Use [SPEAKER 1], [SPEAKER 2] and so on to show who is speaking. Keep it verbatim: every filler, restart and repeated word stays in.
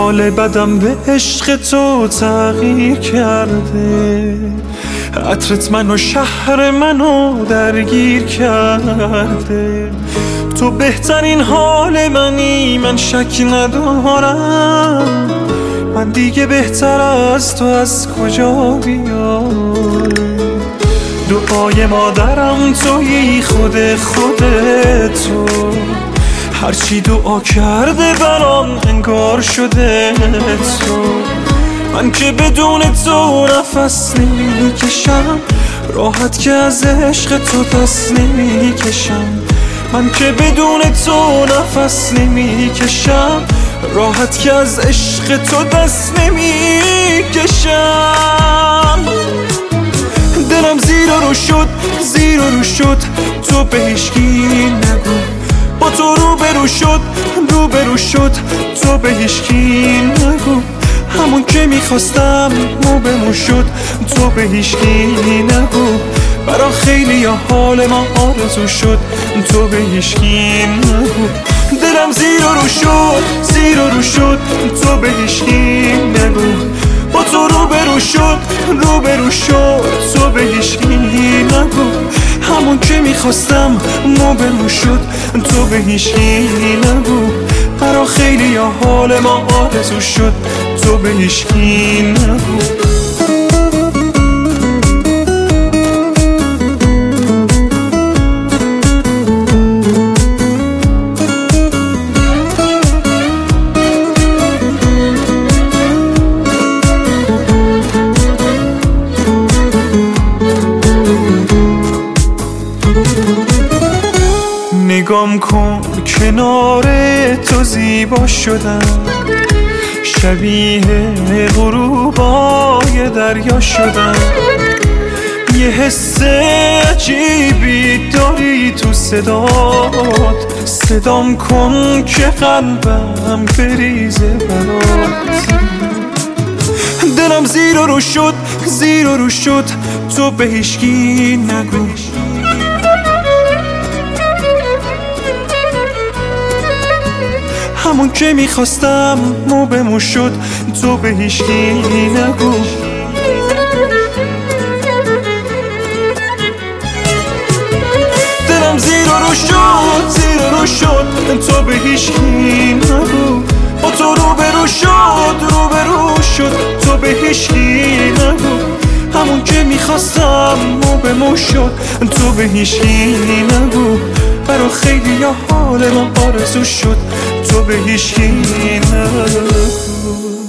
[SPEAKER 1] حال بدم به عشق تو تغییر کرده، عطرت منو شهر منو درگیر کرده. تو بهترین حال منی، من شک ندارم، من دیگه بهتر از تو از کجا بیام. دعای مادرم تویی، خود خودتو، هرچی دعا کرده برام انگار شده تو. من که بدون تو نفس نمیکشم، راحت که از عشق تو دست نمیکشم. من که بدون تو نفس نمیکشم، راحت که از عشق تو دست نمیکشم. دلم زیر و رو شد، زیر و رو شد، تو به هیچکی نگو. با تو رو برو شد، رو برو شد، تو به هیچکی نگو. همون که میخواستم مو به مو شد، تو به هیچکی نگو. برا خیلی یا حال ما آرزو شد، تو به هیچکی نگو. دلم زیر و رو شد، زیر و رو شد، تو به هیچکی نگو. با تو رو برو شد، رو برو شد، تو به هیچکی نگو. همون که میخواستم مو به مو شد، تو به هیچکی نگو. برا خیلی یا حال ما آرزو شد، تو به هیچکی نگو. نگام کن کنار تو زیبا شدم، شبیه غروبای دریا شدم. یه حس عجیبی داری تو صدات، صدام کن که قلبم بریزه برات. دلم زیر و رو شد، زیر و رو شد، تو به هیچکی نگو. همون که میخواستم مو به مو شد، تو به هیچکی نگو. دلم زیر و رو شد، زیر و رو شد، تو به هیچکی نگو. با تو رو برو شد، رو برو شد، تو به هیچکی نگو. همون که میخواستم مو به مو شد، تو به هیچکی نگو. برا خیلی یا حال ما آرزو شد، تو به هیچکی نگو.